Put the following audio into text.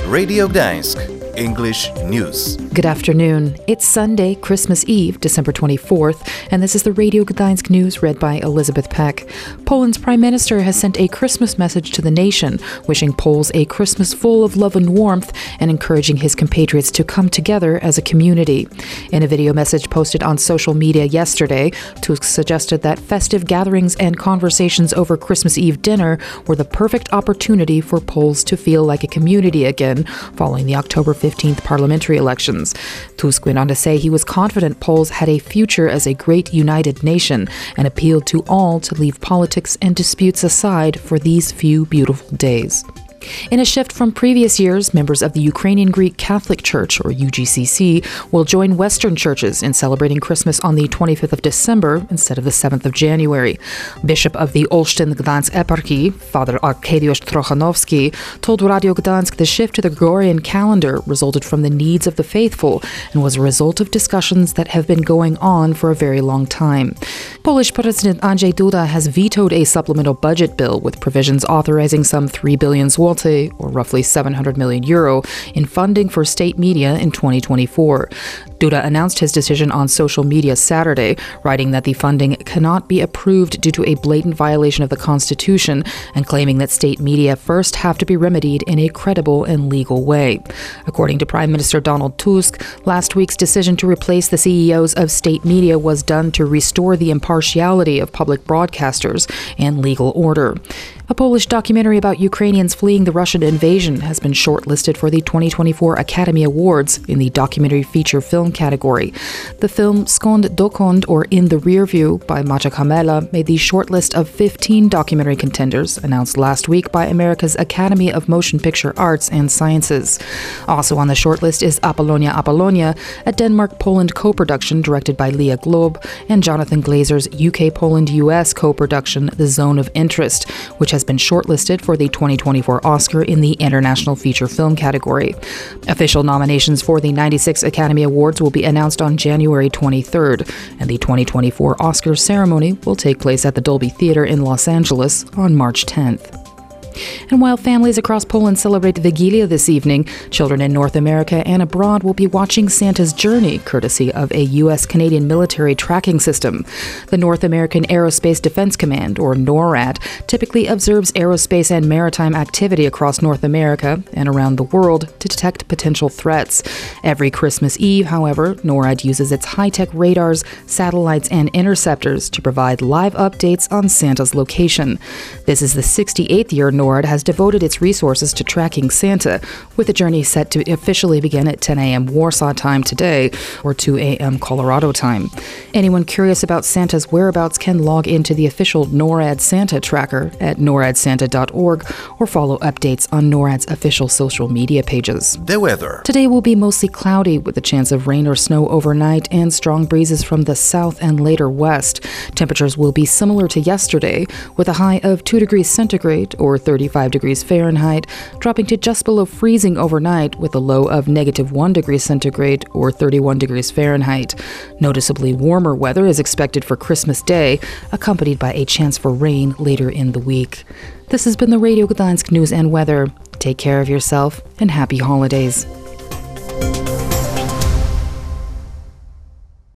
Radio Gdańsk, English News. Good afternoon. It's Sunday, Christmas Eve, December 24th, and this is the Radio Gdańsk News read by Elizabeth Peck. Poland's Prime Minister has sent a Christmas message to the nation, wishing Poles a Christmas full of love and warmth and encouraging his compatriots to come together as a community. In a video message posted on social media yesterday, Tusk suggested that festive gatherings and conversations over Christmas Eve dinner were the perfect opportunity for Poles to feel like a community again following the October 15th parliamentary elections. Tusk went on to say he was confident Poles had a future as a great united nation and appealed to all to leave politics and disputes aside for these few beautiful days. In a shift from previous years, members of the Ukrainian Greek Catholic Church, or UGCC, will join Western churches in celebrating Christmas on the 25th of December instead of the 7th of January. Bishop of the Olsztyn-Gdańsk Eparchy, Father Arkadiusz Trochanowski, told Radio Gdańsk the shift to the Gregorian calendar resulted from the needs of the faithful and was a result of discussions that have been going on for a very long time. Polish President Andrzej Duda has vetoed a supplemental budget bill with provisions authorizing some 3 billion zloty, or roughly 700 million euro, in funding for state media in 2024. Duda announced his decision on social media Saturday, writing that the funding cannot be approved due to a blatant violation of the Constitution and claiming that state media first have to be remedied in a credible and legal way. According to Prime Minister Donald Tusk, last week's decision to replace the CEOs of state media was done to restore the impartiality of public broadcasters and legal order. A Polish documentary about Ukrainians fleeing the Russian invasion has been shortlisted for the 2024 Academy Awards in the documentary feature film category. The film Skąd Dokąd, or In the Rearview, by Maciek Hamela, made the shortlist of 15 documentary contenders announced last week by America's Academy of Motion Picture Arts and Sciences. Also on the shortlist is Apollonia Apollonia, a Denmark-Poland co-production directed by Leah Globe, and Jonathan Glazer's UK-Poland-US co-production The Zone of Interest, which has been shortlisted for the 2024 Oscar in the International Feature Film category. Official nominations for the 96 Academy Awards will be announced on January 23rd, and the 2024 Oscar ceremony will take place at the Dolby Theatre in Los Angeles on March 10th. And while families across Poland celebrate Vigilia this evening, children in North America and abroad will be watching Santa's journey, courtesy of a U.S.-Canadian military tracking system. The North American Aerospace Defense Command, or NORAD, typically observes aerospace and maritime activity across North America and around the world to detect potential threats. Every Christmas Eve, however, NORAD uses its high-tech radars, satellites, and interceptors to provide live updates on Santa's location. This is the 68th year NORAD has devoted its resources to tracking Santa, with the journey set to officially begin at 10 a.m. Warsaw time today, or 2 a.m. Colorado time. Anyone curious about Santa's whereabouts can log into the official NORAD Santa tracker at noradsanta.org or follow updates on NORAD's official social media pages. The weather. Today will be mostly cloudy with a chance of rain or snow overnight and strong breezes from the south and later west. Temperatures will be similar to yesterday, with a high of 2 degrees centigrade or 35 degrees Fahrenheit, dropping to just below freezing overnight with a low of -1 degree centigrade or 31 degrees Fahrenheit. Noticeably warmer weather is expected for Christmas Day, accompanied by a chance for rain later in the week. This has been the Radio Gdańsk News and Weather. Take care of yourself and happy holidays.